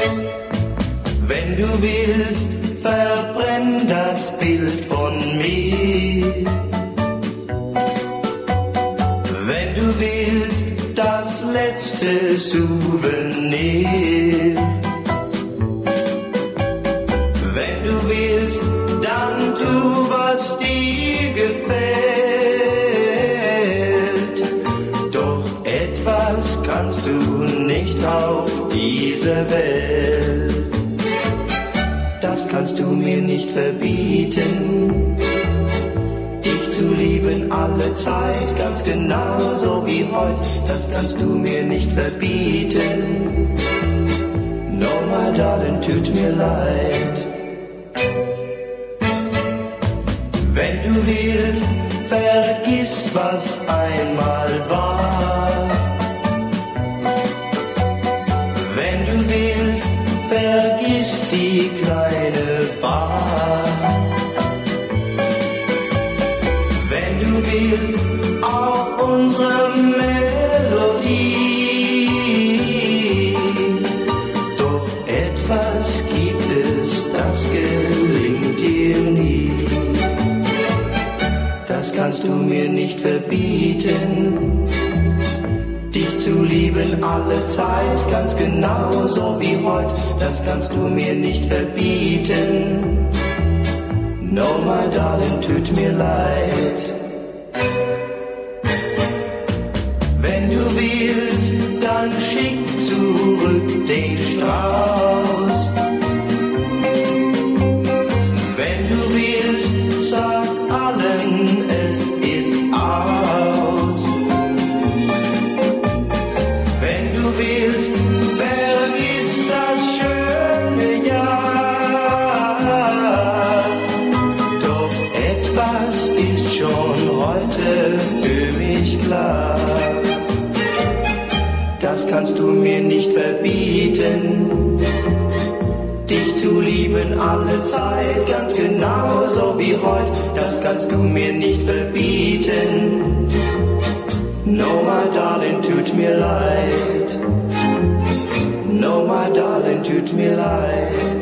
Wenn du willst, verbrenn das Bild von mir. Wenn du willst, das letzte Souvenir. Wenn du willst, dann tu, was dir gefällt. Doch etwas kannst du nicht auf dieser Welt. Das kannst du mir nicht verbieten, dich zu lieben alle Zeit, ganz genauso wie heute. Das kannst du mir nicht verbieten. No, my darling, tut mir leid. Wenn du willst, vergiss, was einmal war. Wenn du willst, vergiss die kleine Bar. Wenn du willst, auch unsere Melodie. Doch etwas gibt es, das gelingt dir nie. Das kannst du mir nicht verbieten, dich zu lieben alle Zeit, ganz genauso wie heute. Das kannst du mir nicht verbieten. No, my darling, tut mir leid. Wenn du willst, dann schick zurück den Strauß. Wenn du willst, sag allen, es ist aus. Wenn du willst, vergiss das schöne Jahr. Doch etwas ist schon heute für mich klar. Das kannst du mir nicht verbieten, dich zu lieben alle Zeit, ganz genauso wie heute. Das kannst du mir nicht verbieten. No, my darling, tut mir leid. No, my darling, tut mir leid.